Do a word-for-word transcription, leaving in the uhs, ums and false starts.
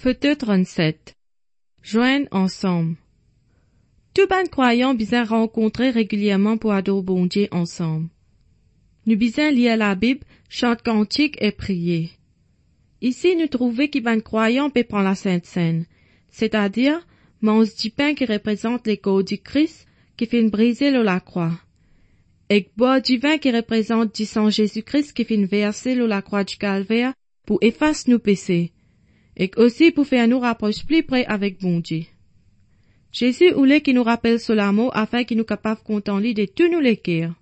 Photo trente-sept. Joindre ensemble. Tout ban croyants besoin rencontrer régulièrement pour adorer bon Dieu ensemble. Nous besoin lire la Bible, chanter cantiques et prier. Ici, nous trouvons que ban croyants peut prendre la Sainte Seine, c'est-à-dire mange du pain qui représente les corps du Christ qui fait briser la croix, et boire du vin qui représente du sang Jésus-Christ qui fait verser la croix du calvaire pour effacer nos péchés, et aussi pour faire nous rapprocher plus près avec bon Dieu. Jésus voulait qu'il nous rappelle cela mot afin qu'il nous capable contenter de tous nos les cœurs.